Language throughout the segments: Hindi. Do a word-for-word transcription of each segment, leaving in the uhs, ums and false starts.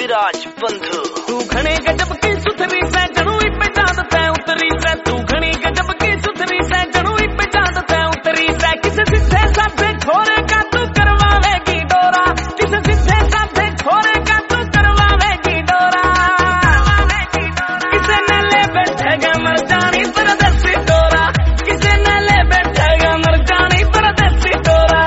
विराज बंधु तू घने गजब की सुथरी से जड़ोई पे चांद ते उतरी से तू घनी गजब की सुथरी से जड़ोई पे चांद ते उतरी से किसे सिद्धे साधे छोरे का तू करवावेगी डोरा किसे सिद्धे साधे छोरे का तू करवावेगी डोरा किसे न ले बैठेगा मर जानी परदेसी डोरा किसे न ले बैठेगा मर जानी परदेसी डोरा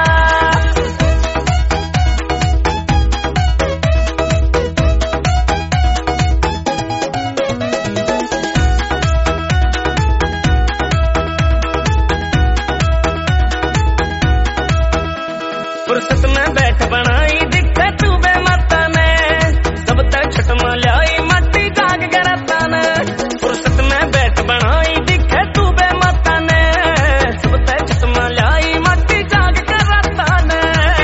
फुर्सत में बैठ बनाई दिखे तू बेमता ने सब तक छटमा लाई मट्टी जाग गरता ने फुर्सत में बैठ बनाई दिखे तू बेमता ने सब तक छटमा लाई मट्टी जाग गरता ने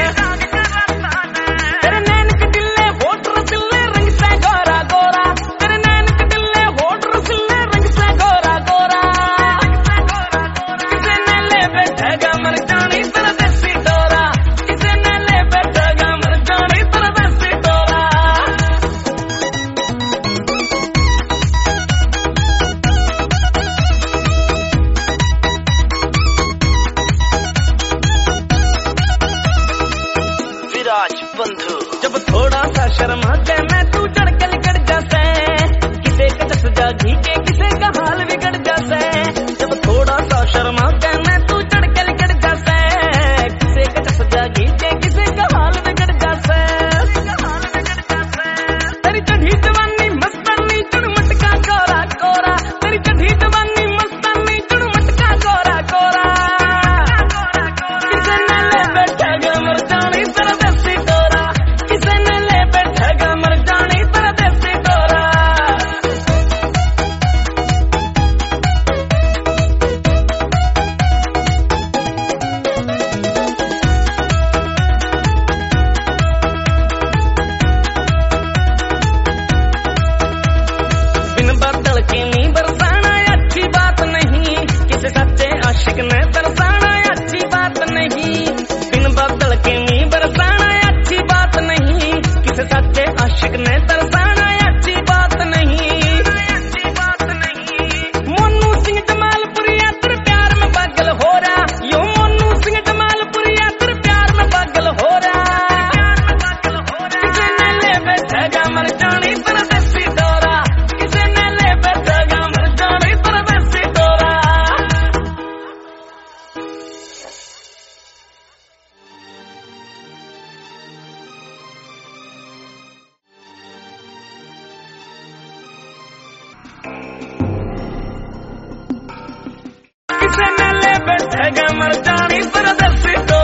तेरे नैन के दिले होठ रसीले रंग से गोरा गोरा तेरे नैन के दिले होठ रसीले रंग से गोरा गोरा किसे न ले बैठेगा मर जानी परदेसी डोरा विराज बंधु जब थोड़ा सा शर्मा के मैं तू चढ़ के लिकड़ जासे किसे का दस जा घी के किसे का हाल बिगड़ जासे जब थोड़ा सा शर्मा के मैं तू चढ़ के लिकड़ जासे किसे का दस जा घी के किसे का हाल बिगड़ जासे तेरी चढ़ी जवानी मस्तानी चुड़मट का कोरा कोरा तेरी चढ़ी जवानी मस्तानी चुड़मट का कोरा कोरा किसे न ले बैठेगा मर जानी परदेसी डोरा किसे न ले बैठेगा मर जानी परदेसी डोरा बिन बादल की नी बरसाना अच्छी बात नहीं किसे सच्चे आशिक ने तरसाना अच्छी बात नहीं बिन बादल की नी बरसाना अच्छी बात नहीं किसे सच्चे आशिक ने तरसाना अच्छी बात नहीं अच्छी बात नहीं मोनू सिंह जमालपुरिया तेरे प्यार में पागल हो रहा यो मोनू सिंह जमालपुरिया तेरे प्यार में पागल हो रहा किसे न ले बैठेगा मर जानी परदेसी डोरा किसे न ले बैठेगा मर जानी परदेसी डोरा किसे न ले बैठेगा मर जानी परदेसी डोरा